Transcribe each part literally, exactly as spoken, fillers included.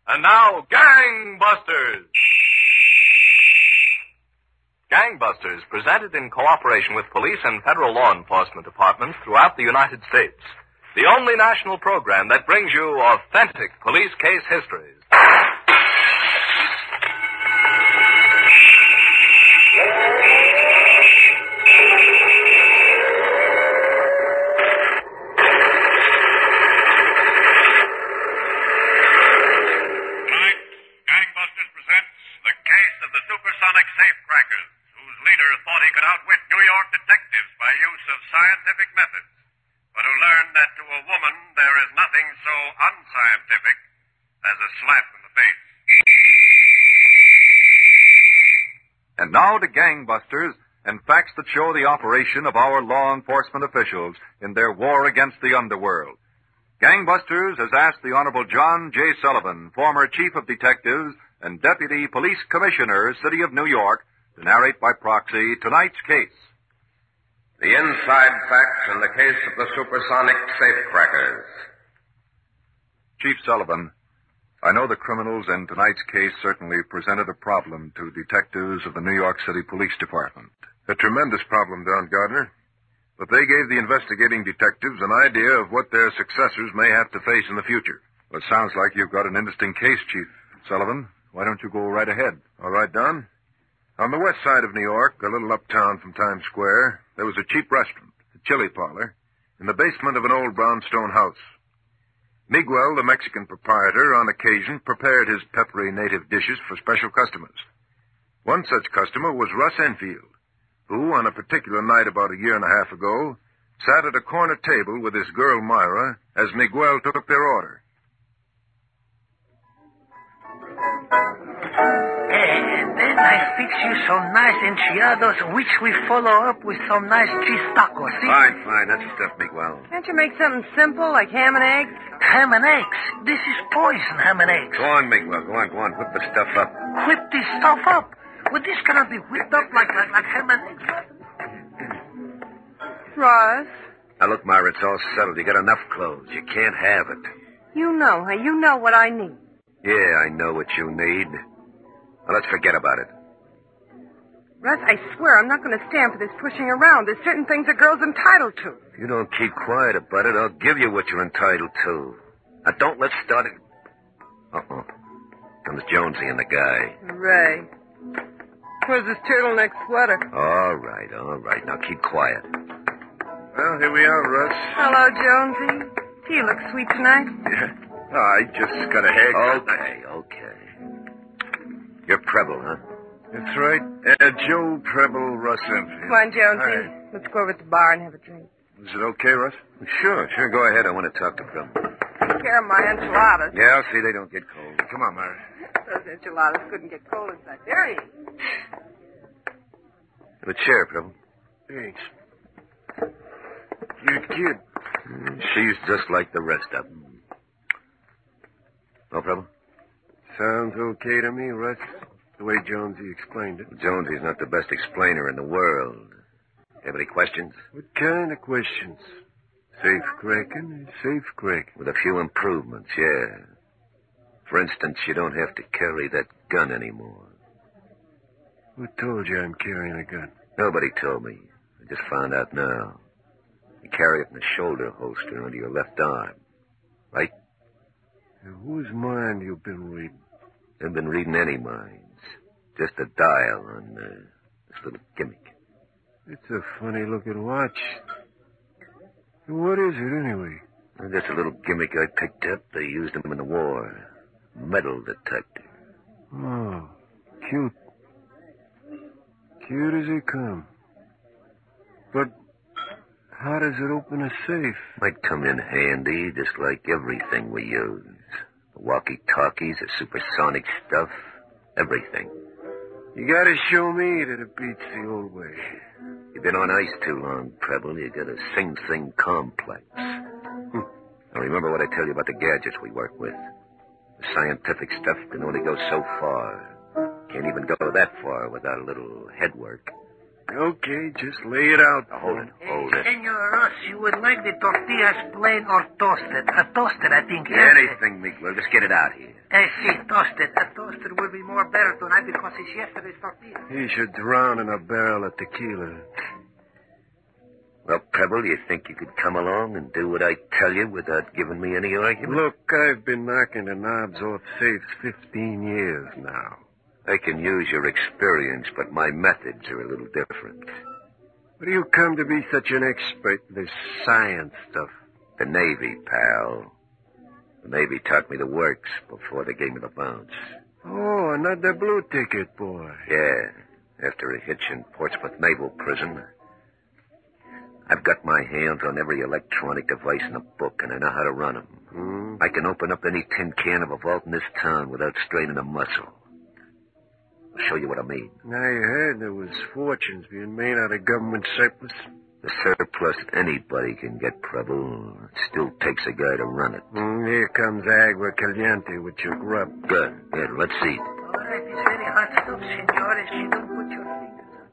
And now, Gangbusters! Gangbusters, presented in cooperation with police and federal law enforcement departments throughout the United States. The only national program that brings you authentic police case histories. Scientific methods, but who learned that to a woman there is nothing so unscientific as a slap in the face. And now to Gangbusters and facts that show the operation of our law enforcement officials in their war against the underworld. Gangbusters has asked the Honorable John J. Sullivan, former Chief of Detectives and Deputy Police Commissioner, City of New York, to narrate by proxy tonight's case. The inside facts in the case of the supersonic safecrackers. Chief Sullivan, I know the criminals in tonight's case certainly presented a problem to detectives of the New York City Police Department. A tremendous problem, Don Gardner. But they gave the investigating detectives an idea of what their successors may have to face in the future. Well, it sounds like you've got an interesting case, Chief Sullivan. Why don't you go right ahead? All right, Don. On the west side of New York, a little uptown from Times Square, there was a cheap restaurant, a chili parlor, in the basement of an old brownstone house. Miguel, the Mexican proprietor, on occasion prepared his peppery native dishes for special customers. One such customer was Russ Enfield, who, on a particular night about a year and a half ago, sat at a corner table with his girl Myra as Miguel took their order. I fix you some nice enchiladas, which we follow up with some nice cheese tacos, see? Fine, fine. That's the stuff, Miguel. Can't you make something simple, like ham and eggs? Ham and eggs? This is poison, ham and eggs. Go on, Miguel. Go on, go on. Whip the stuff up. Whip this stuff up? Well, this cannot be whipped up like, like, like ham and eggs. Ross? Now, look, Myra, it's all settled. You got enough clothes. You can't have it. You know, hey, you know what I need. Yeah, I know what you need. Now, let's forget about it. Russ, I swear I'm not going to stand for this pushing around. There's certain things a girl's entitled to. If you don't keep quiet about it, I'll give you what you're entitled to. Now, don't let's start it. Uh-oh. Comes Jonesy and the guy. Ray. Where's this turtleneck sweater? All right, all right. Now, keep quiet. Well, here we are, Russ. Hello, Jonesy. You look sweet tonight. Yeah. Oh, I just got a haircut. Okay, okay. You're Preble, huh? That's right. Uh, Joe Preble, Russ Enfield. Come on, Jonesy. Hi. Let's go over to the bar and have a drink. Is it okay, Russ? Sure, sure. Go ahead. I want to talk to Preble. Take care of my enchiladas. Yeah, I'll see they don't get cold. Come on, Myra. Those enchiladas couldn't get cold inside. There he is. Have a chair, Preble. Thanks. Your kid. She's just like the rest of them. No, Preble? Sounds okay to me, Russ. The way Jonesy explained it. Jonesy's not the best explainer in the world. Have any questions? What kind of questions? Safe cracking is safe cracking. With a few improvements, yeah. For instance, you don't have to carry that gun anymore. Who told you I'm carrying a gun? Nobody told me. I just found out now. You carry it in a shoulder holster under your left arm. Right? Now, whose mind you been reading? I've been reading any minds. Just a dial on uh, this little gimmick. It's a funny-looking watch. What is it, anyway? Well, just a little gimmick I picked up. They used them in the war. Metal detector. Oh, cute. Cute as they come. But how does it open a safe? Might come in handy, just like everything we use. The walkie-talkies, the supersonic stuff, everything. You gotta show me that it beats the old way. You've been on ice too long, Preble. You got a Sing Sing complex. Hm. Now remember what I tell you about the gadgets we work with. The scientific stuff can only go so far. Can't even go that far without a little head work. Okay, just lay it out. Now, hold it, hold it. Senor Ross, you would like the tortillas plain or toasted? A toasted, I think. Yeah, anything, Miguel. Just get it out here. Eh, si, toasted. A toasted will be more better tonight because it's yesterday's tortilla. He should drown in a barrel of tequila. Well, Preble, you think you could come along and do what I tell you without giving me any argument? Look, I've been knocking the knobs off safes fifteen years now. I can use your experience, but my methods are a little different. What do you come to be such an expert in this science stuff? The Navy, pal. The Navy taught me the works before they gave me the bounce. Oh, another blue ticket, boy. Yeah, after a hitch in Portsmouth Naval Prison. I've got my hands on every electronic device in the book, and I know how to run them. Hmm? I can open up any tin can of a vault in this town without straining a muscle. I'll show you what I mean. I heard there was fortunes being made out of government surplus. The surplus anybody can get, Preble. It still takes a guy to run it. Mm, here comes Agua Caliente with your grub. Good, good. Let's see. All right, it's very hot stuff, senor. If you don't put your fingers on.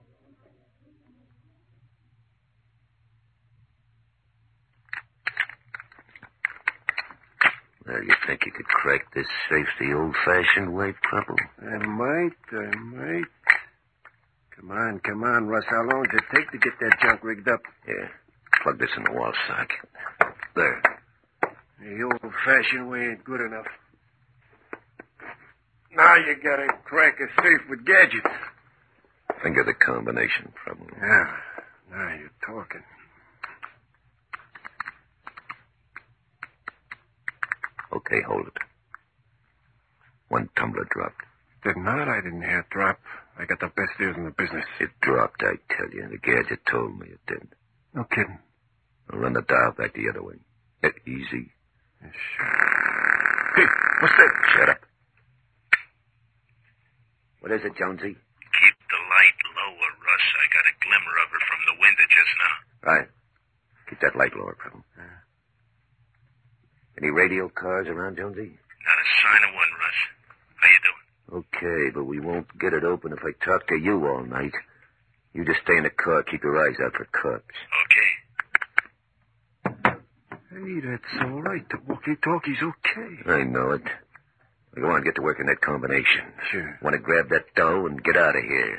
Well, you think you could crack this safe the old-fashioned way, Preble? I might, I might. Come on, come on, Russ. How long does it take to get that junk rigged up? Yeah. Plug this in the wall socket. There. The old-fashioned way ain't good enough. Now you gotta crack a safe with gadgets. Finger the combination, Preble. Yeah, now you're talking. Okay, hold it. One tumbler dropped. Did not. I didn't hear it drop. I got the best ears in the business. It dropped, I tell you. The gadget told me it did. No kidding. I'll run the dial back the other way. Eh, easy. Yeah, sure. Hey, what's that? Shut up. What is it, Jonesy? Keep the light lower, Russ. I got a glimmer of her from the window just now. Right. Keep that light lower, Preble. Uh, any radio cars around, Jonesy? Not a sign of one, Russ. How you doing? Okay, but we won't get it open if I talk to you all night. You just stay in the car. Keep your eyes out for cops. Okay. Hey, that's all right. The walkie-talkie's okay. I know it. Go on, get to work in that combination. Sure. Want to grab that dough and get out of here.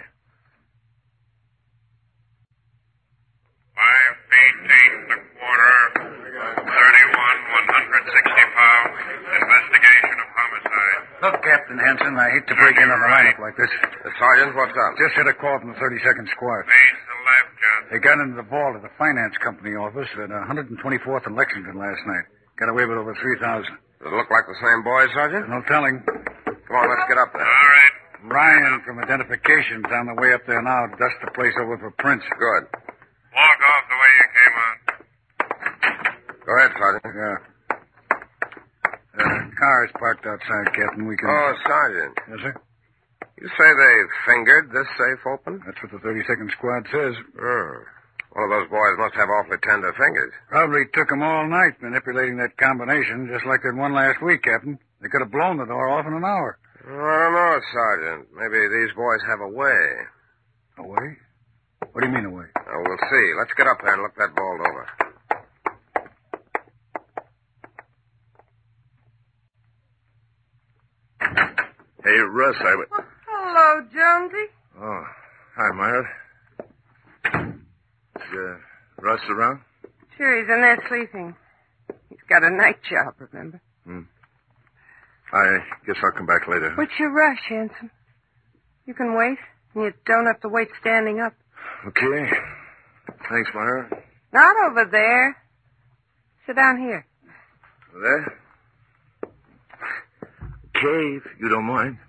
Five feet eight and a quarter. Thirty-one, one hundred sixty pounds. Investigation of homicide. Look, Captain Hanson, I hate to break in on the lineup like this. Uh, Sergeant, what's up? Just had a call from the thirty-second Squad. Face the left, John. They got into the vault of the finance company office at one hundred twenty-fourth and Lexington last night. Got away with over three thousand. Does it look like the same boys, Sergeant? No telling. Come on, let's get up there. All right. Ryan from Identification's on the way up there now to dust the place over for prints. Good. Walk off the way you came on. Go ahead, Sergeant. Yeah. Uh, car is parked outside, Captain. We can... Oh, Sergeant. Yes, sir? You say they fingered this safe open? That's what the thirty-second Squad says. Hmm. One of those boys must have awfully tender fingers. Probably took 'em all night manipulating that combination, just like that one last week, Captain. They could have blown the door off in an hour. I don't know, Sergeant. Maybe these boys have a way. A way? What do you mean, a way? Uh, we'll see. Let's get up there and look that vault over. Hey, Russ, I... W- Well, hello, Jonesy. oh, hi, Myra. Is uh, Russ around? Sure, he's in there sleeping. He's got a night job, remember? Hmm. I guess I'll come back later. What's your rush, handsome? You can wait. You don't have to wait standing up. Okay. Thanks, Myra. Not over there. Sit down here. There? Okay, if you don't mind.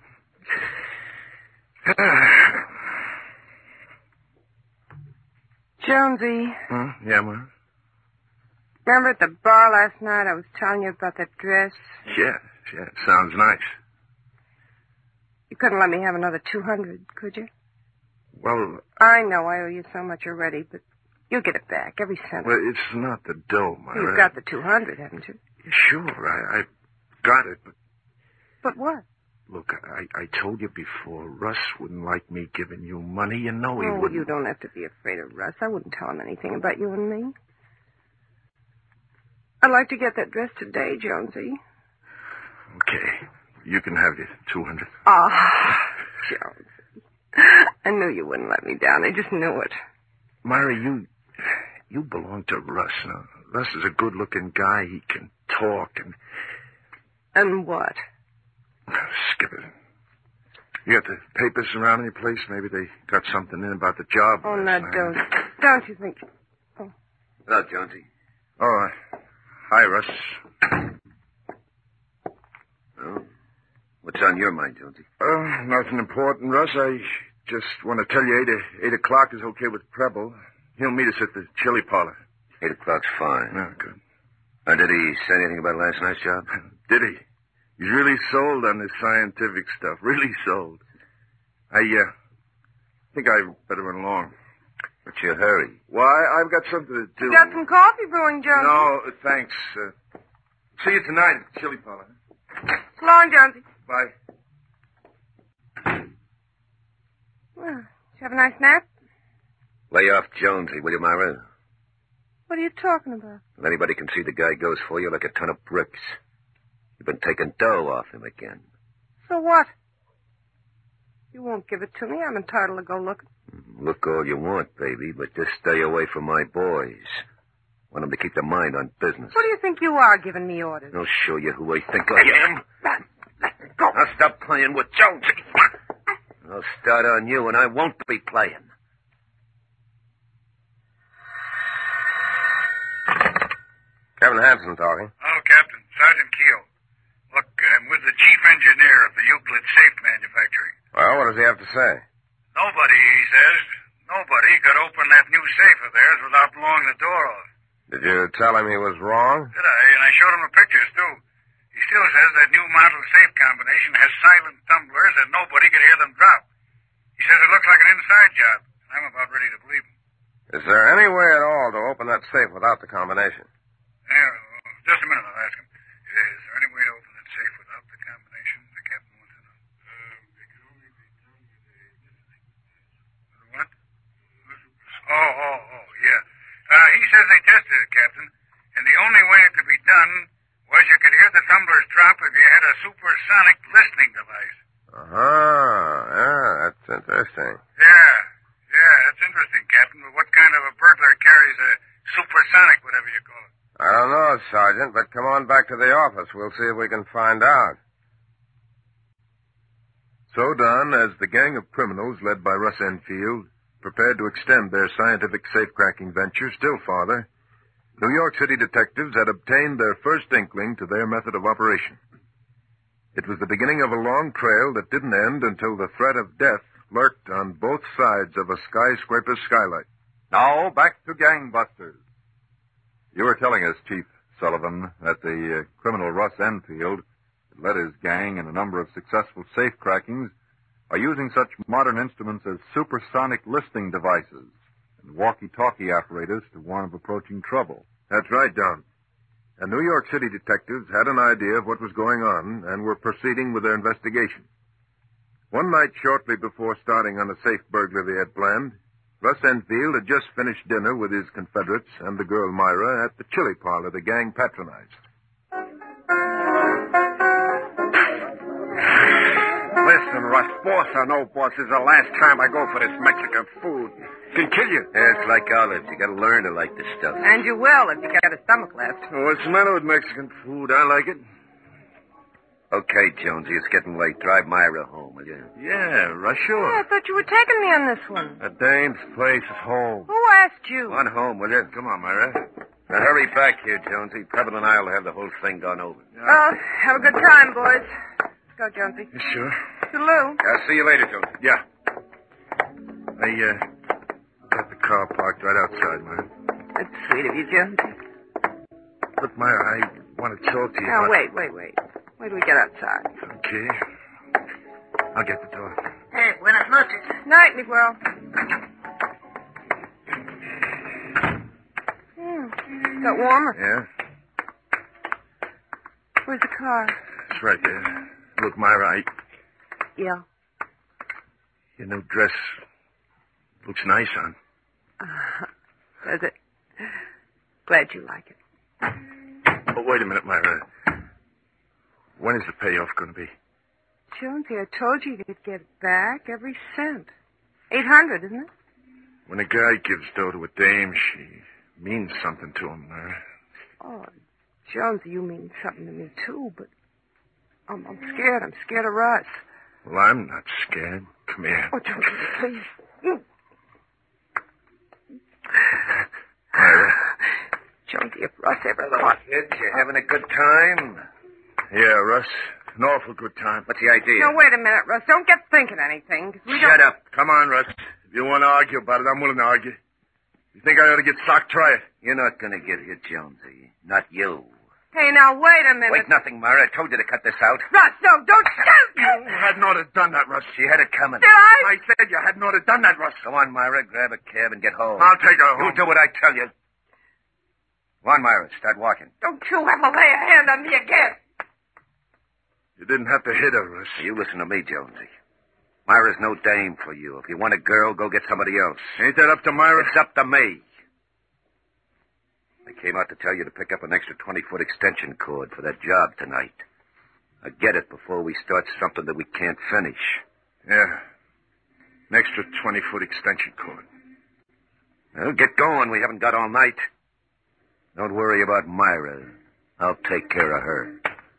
Jonesy, Huh? Yeah, Myra? remember at the bar last night I was telling you about that dress? Yeah, yeah, sounds nice. You couldn't let me have another two hundred, could you? Well, I know I owe you so much already, but you'll get it back, every cent. well, it's not the dough, Myra. You've got the two hundred, haven't you? Sure, I, I got it, but But what? Look, I, I told you before, Russ wouldn't like me giving you money. You know he Oh, wouldn't. you don't have to be afraid of Russ. I wouldn't tell him anything about you and me. I'd like to get that dress today, Jonesy. Okay. You can have your two hundred. Ah, Jonesy. I knew you wouldn't let me down. I just knew it. Myra, you you belong to Russ. Now, Russ is a good-looking guy. He can talk and... And what? Skip it. You got the papers around your place? Maybe they got something in about the job. Oh, last now, night. don't. Don't you think... Oh. Hello, Jonesy. Oh, uh, hi, Russ. Oh, what's on your mind, Jonesy? Uh, nothing important, Russ. I just want to tell you eight, eight o'clock is okay with Preble. He'll meet us at the chili parlor. Eight o'clock's fine. Oh, good. Uh, did he say anything about last night's job? Did he? He's really sold on this scientific stuff. Really sold. I, uh, think I better run along. What's your hurry? Why, I've got something to do. You got some coffee brewing, Jonesy? No, uh, thanks. Uh, see you tonight at the chili parlor. So long, Jonesy. Bye. Well, did you have a nice nap? Lay off Jonesy, will you, Myra? What are you talking about? If anybody can see the guy goes for you like a ton of bricks. You've been taking dough off him again. So what? You won't give it to me. I'm entitled to go looking. Look all you want, baby, but just stay away from my boys. Want them to keep their mind on business. What do you think you are giving me orders? I'll show you who I think I am. Go. I'll stop playing with Jonesy. I'll start on you, and I won't be playing. Captain Hanson talking. Oh, Captain. Sergeant Keel. Look, I'm with the chief engineer of the Euclid Safe Manufacturing. Well, what does he have to say? Nobody, he says, nobody could open that new safe of theirs without blowing the door off. Did you tell him he was wrong? Did I? And I showed him the pictures, too. He still says that new model safe combination has silent tumblers and nobody could hear them drop. He says it looks like an inside job, and I'm about ready to believe him. Is there any way at all to open that safe without the combination? Yeah, just a minute, I'll ask him. Is there any way to open that safe without the combination? The captain wants to know. Uh, it can only be done with a listening test. What? Oh, oh, oh, yeah. Uh, he says they tested it, Captain, and the only way it could be done was you could hear the tumblers drop if you had a supersonic listening device. Uh-huh. Yeah, that's interesting. Yeah, yeah, that's interesting, Captain, but what kind of a burglar carries a supersonic, whatever you call it? I don't know, Sergeant, but come on back to the office. We'll see if we can find out. So done as the gang of criminals led by Russ Enfield prepared to extend their scientific safe-cracking venture still farther, New York City detectives had obtained their first inkling to their method of operation. It was the beginning of a long trail that didn't end until the threat of death lurked on both sides of a skyscraper's skylight. Now, back to gangbusters. You were telling us, Chief Sullivan, that the uh, criminal Russ Enfield led his gang in a number of successful safe-crackings by using such modern instruments as supersonic listening devices and walkie-talkie apparatus to warn of approaching trouble. That's right, Don. And New York City detectives had an idea of what was going on and were proceeding with their investigation. One night shortly before starting on a safe burglary they had planned, Russ Enfield had just finished dinner with his Confederates and the girl Myra at the chili parlor the gang patronized. Listen, Russ, boss or no boss, this is the last time I go for this Mexican food. Can kill you. Yeah, it's like olives. You gotta learn to like this stuff. And you will if you got a stomach left. Oh, what's the matter with Mexican food? I like it. Okay, Jonesy, it's getting late. Drive Myra home, will you? Yeah, Russ, Oh, sure. I thought you were taking me on this one. A dame's place is home. Who asked you? On home, will you? Come on, Myra. Now, hurry back here, Jonesy. Preble and I will have the whole thing gone over. Oh, have a good time, boys. Let's go, Jonesy. You sure? Toodaloo. I'll see you later, Jonesy. Yeah. I, uh, got the car parked right outside, Myra. That's sweet of you, Jonesy. Look, Myra, I want to talk to you Now, about... wait, wait, wait. Wait till we get outside. Okay. I'll get the door. Hey, buenas noches. Night, Miguel. Hmm. Got warmer. Yeah? Where's the car? It's right there. Look, Myra, I, Yeah. Your new dress looks nice on. Uh, does it? Glad you like it. Oh, wait a minute, Myra. When is the payoff going to be? Jonesy, I told you you'd get back every cent. Eight hundred, isn't it? When a guy gives dough to a dame, she means something to him, Myra. Oh, Jonesy, you mean something to me, too, but I'm, I'm scared. I'm scared of Russ. Well, I'm not scared. Come here. Oh, Jonesy, please. Mm. Myra. Jonesy, if Russ ever thought... Kids, you having a good time? Yeah, Russ. An awful good time. What's the idea? No, wait a minute, Russ. Don't get thinking anything. 'Cause we Shut don't... up. Come on, Russ. If you want to argue about it, I'm willing to argue. You think I ought to get socked? Try it. You're not going to get hit, Jonesy. Not you. Hey, now, wait a minute. Wait, nothing, Myra. I told you to cut this out. Russ, no, don't shoot! You hadn't ought to have done that, Russ. She had it coming. Did I? I said you hadn't ought to have done that, Russ. Go on, Myra. Grab a cab and get home. I'll take her You home. do what I tell you. Go on, Myra. Start walking. Don't you ever lay a hand on me again. You didn't have to hit her, Russ. You listen to me, Jonesy. Myra's no dame for you. If you want a girl, go get somebody else. Ain't that up to Myra? It's up to me. I came out to tell you to pick up an extra twenty-foot extension cord for that job tonight. Now get it before we start something that we can't finish. Yeah. An extra twenty-foot extension cord. Well, get going. We haven't got all night. Don't worry about Myra. I'll take care of her.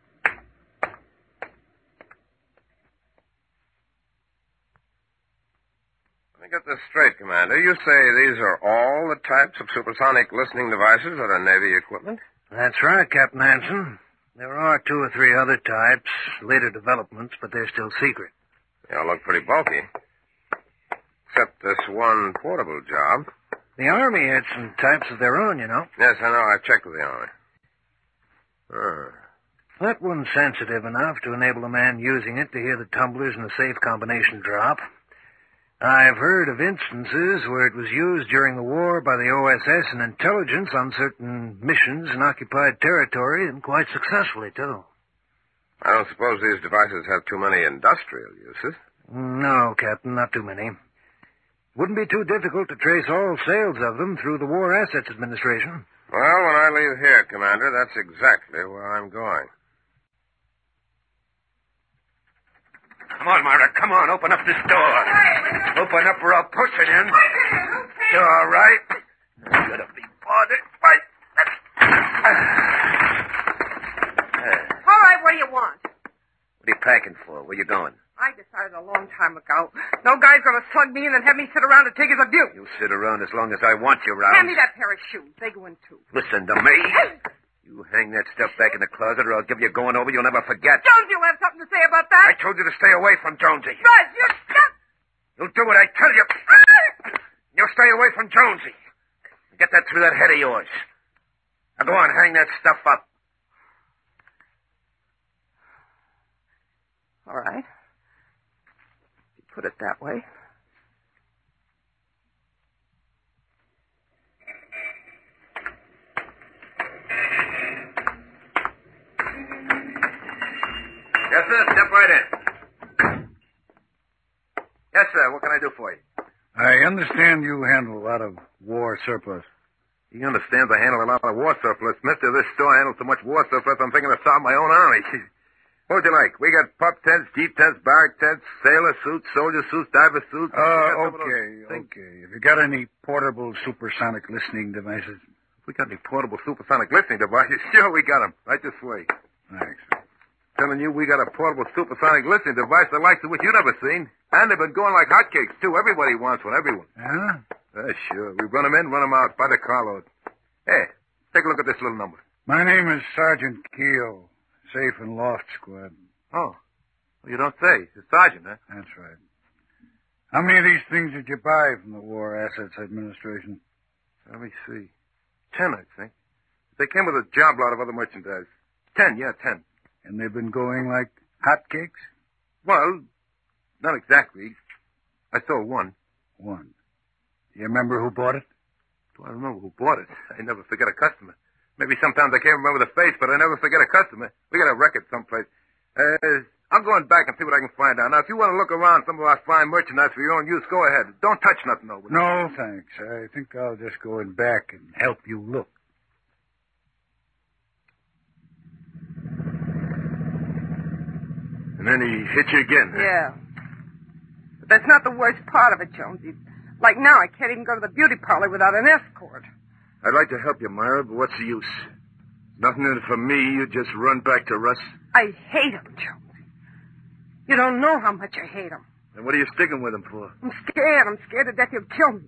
Let me get this straight, Commander. You say these are all the types of supersonic listening devices that are Navy equipment? That's right, Captain Hanson. There are two or three other types, later developments, but they're still secret. They all look pretty bulky. Except this one portable job. The Army had some types of their own, you know. Yes, I know. I've checked with the Army. Ah. That one's sensitive enough to enable a man using it to hear the tumblers in a safe combination drop. I've heard of instances where it was used during the war by the O S S and intelligence on certain missions in occupied territory, and quite successfully, too. I don't suppose these devices have too many industrial uses. No, Captain, not too many. Wouldn't be too difficult to trace all sales of them through the War Assets Administration. Well, when I leave here, Commander, that's exactly where I'm going. Come on, Myra. Come on. Open up this door. Open up or I'll push it in. You all right? I'm gonna be bothered. Right. All right, what do you want? What are you packing for? Where you going? I decided a long time ago. No guy's going to slug me in and have me sit around and take his abuse. You sit around as long as I want you around. Hand me that pair of shoes. They go in, too. Listen to me. You hang that stuff back in the closet or I'll give you a going over you'll never forget. Jones, you'll have something to say about that? I told you to stay away from Jonesy. Russ, you stop! You'll do what I tell you. You'll stay away from Jonesy. Get that through that head of yours. Now go on, hang that stuff up. All right. You put it that way. Yes, sir. Step right in. Yes, sir. What can I do for you? I understand you handle a lot of war surplus. He understands I handle a lot of war surplus. Mister, this store handles so much war surplus, I'm thinking of starting my own army. What would you like? We got pup tents, jeep tents, barrack tents, sailor suits, soldier suits, diver suits. Uh, okay, okay. Have you got any portable supersonic listening devices? If we got any portable supersonic listening devices? Sure, we got them. Right this way. Thanks. Telling you we got a portable supersonic listening device the likes of which you've never seen. And they've been going like hotcakes, too. Everybody wants one, everyone. Yeah? Uh, sure. We run them in, run them out by the carload. Hey, take a look at this little number. My name is Sergeant Keel, Safe and Loft Squad. Oh. Well, you don't say. It's a sergeant, huh? That's right. How many of these things did you buy from the War Assets Administration? Let me see. Ten, I think. They came with a job lot of other merchandise. Ten, yeah, ten. And they've been going like hotcakes? Well, not exactly. I sold one. One. Do you remember who bought it? Do I remember who bought it? I never forget a customer. Maybe sometimes I can't remember the face, but I never forget a customer. We got a record someplace. Uh, I'm going back and see what I can find out. Now, if you want to look around some of our fine merchandise for your own use, go ahead. Don't touch nothing, though. No, thanks. I think I'll just go in back and help you look. And then he hit you again. Huh? Yeah. But that's not the worst part of it, Jonesy. Like now, I can't even go to the beauty parlor without an escort. I'd like to help you, Myra, but what's the use? Nothing in it for me. You just run back to Russ. I hate him, Jonesy. You don't know how much I hate him. And what are you sticking with him for? I'm scared. I'm scared to death he'll kill me.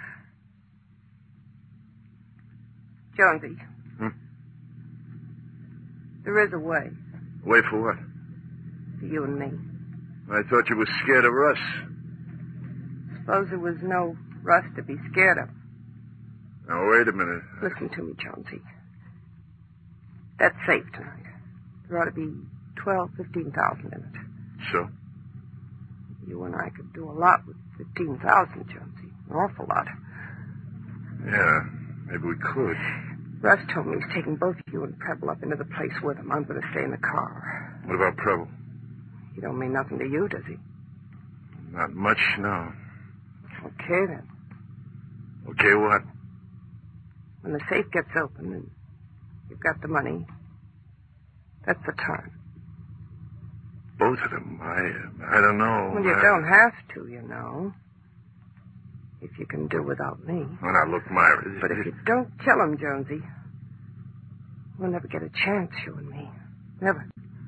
Jonesy. Hmm? There is a way. Wait for what? For you and me. I thought you were scared of Russ. Suppose there was no Russ to be scared of. Now, wait a minute. Listen to me, Jonesy. That's safe tonight. There ought to be twelve, fifteen thousand in it. So? You and I could do a lot with fifteen thousand, Jonesy. An awful lot. Yeah, maybe we could. Russ told me he's taking both you and Preble up into the place with him. I'm going to stay in the car. What about Preble? He don't mean nothing to you, does he? Not much, no. Okay, then. Okay, what? When the safe gets open and you've got the money, that's the time. Both of them? I I don't know. Well, you I... don't have to, you know. If you can do without me. Well, now, look, Myra. But if you don't kill him, Jonesy, we'll never get a chance, you and me. Never.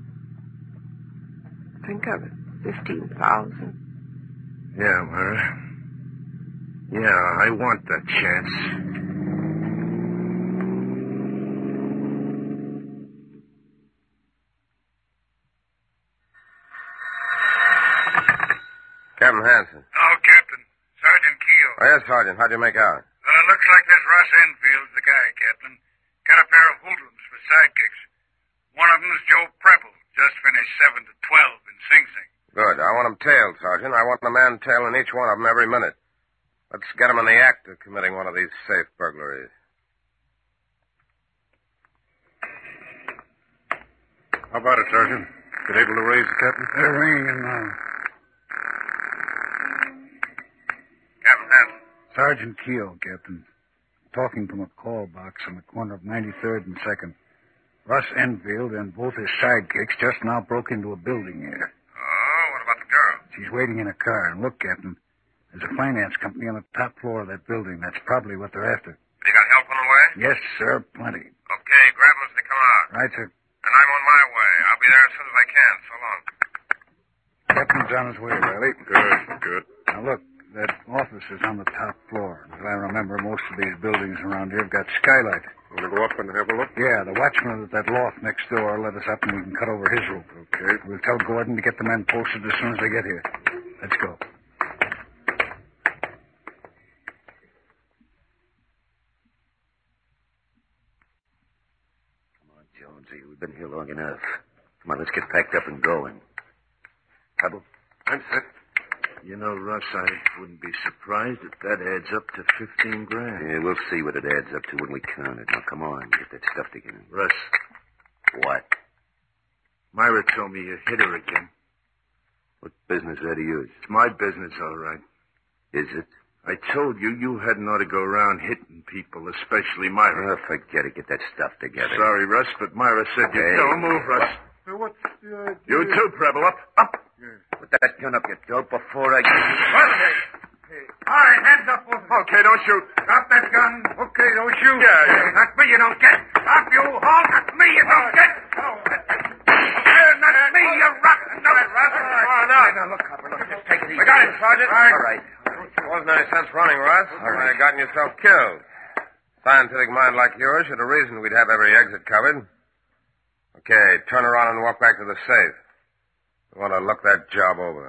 Think of it. Fifteen thousand. Yeah, Myra. Yeah, I want that chance. Captain Hanson. Oh, Captain. Sergeant Keel. Oh, yes, Sergeant. How'd you make out? Well, it looks like this Russ Enfield's the guy, Captain. Got a pair of hoodlums for sidekicks. One of them's Joe Preble. Just finished seven to twelve in Sing Sing. Good. I want them tailed, Sergeant. I want a man tailing each one of them every minute. Let's get them in the act of committing one of these safe burglaries. How about it, Sergeant? Been able to raise the captain? They're ringing now. Captain Hanson. Sergeant Keel, Captain. Talking from a call box on the corner of ninety-third and second. Russ Enfield and both his sidekicks just now broke into a building here. Oh, what about the girl? She's waiting in a car. And look, Captain, there's a finance company on the top floor of that building. That's probably what they're after. You got help on the way? Yes, sir, plenty. Okay, grab them as they come out. Right, sir. And I'm on my way. I'll be there as soon as I can. So long. Captain's on his way, Riley. Good, good. Now, look, that office is on the top floor. As I remember, most of these buildings around here have got skylight. Want to go up and have a look? Yeah, the watchman at that loft next door let us up and we can cut over his roof. Okay. We'll tell Gordon to get the men posted as soon as they get here. Let's go. Come on, Jonesy. We've been here long enough. Come on, let's get packed up and going. Pebble? I'm set. You know, Russ, I wouldn't be surprised if that adds up to fifteen grand. Yeah, we'll see what it adds up to when we count it. Now, come on, get that stuff together. Russ, What? Myra told me you hit her again. What business is that of yours? It's my business, all right. Is it? I told you you hadn't ought to go around hitting people, especially Myra. Oh, forget it. Get that stuff together. Sorry, Russ, but Myra said you... Hey. Don't move, Russ. What's the idea? You too, Preble. Up, up. Put that gun up, you dope, before I... All right, hands up, both of you. Okay, don't shoot. Drop that gun. Okay, don't shoot. Yeah, yeah. Not me, you don't get. Up, you halt. Not me, you don't get. Oh. Not me, you rotten. No, Oh, no. Now, look, Copper, look. Just take it easy. We got him, Sergeant. All right. Wasn't any sense running, Russ. All right. You'd gotten yourself killed. Scientific mind like yours should have reasoned we'd have every exit covered. Okay, turn around and walk back to the safe. We want to look that job over.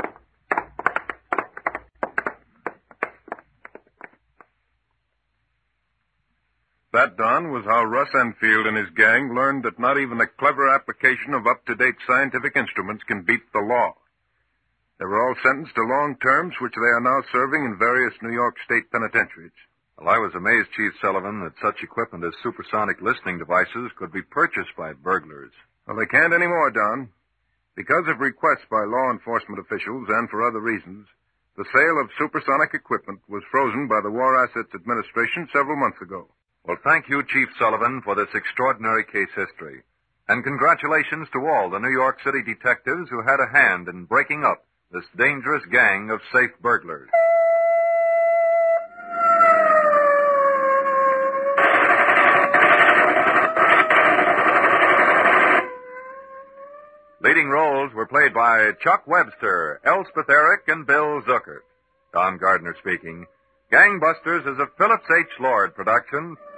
That, Don, was how Russ Enfield and his gang learned that not even the clever application of up-to-date scientific instruments can beat the law. They were all sentenced to long terms, which they are now serving in various New York state penitentiaries. Well, I was amazed, Chief Sullivan, that such equipment as supersonic listening devices could be purchased by burglars. Well, they can't anymore, Don. Because of requests by law enforcement officials and for other reasons, the sale of supersonic equipment was frozen by the War Assets Administration several months ago. Well, thank you, Chief Sullivan, for this extraordinary case history. And congratulations to all the New York City detectives who had a hand in breaking up this dangerous gang of safe burglars. Leading roles were played by Chuck Webster, Elspeth Eric, and Bill Zuckert. Don Gardner speaking. Gangbusters is a Phillips H. Lord production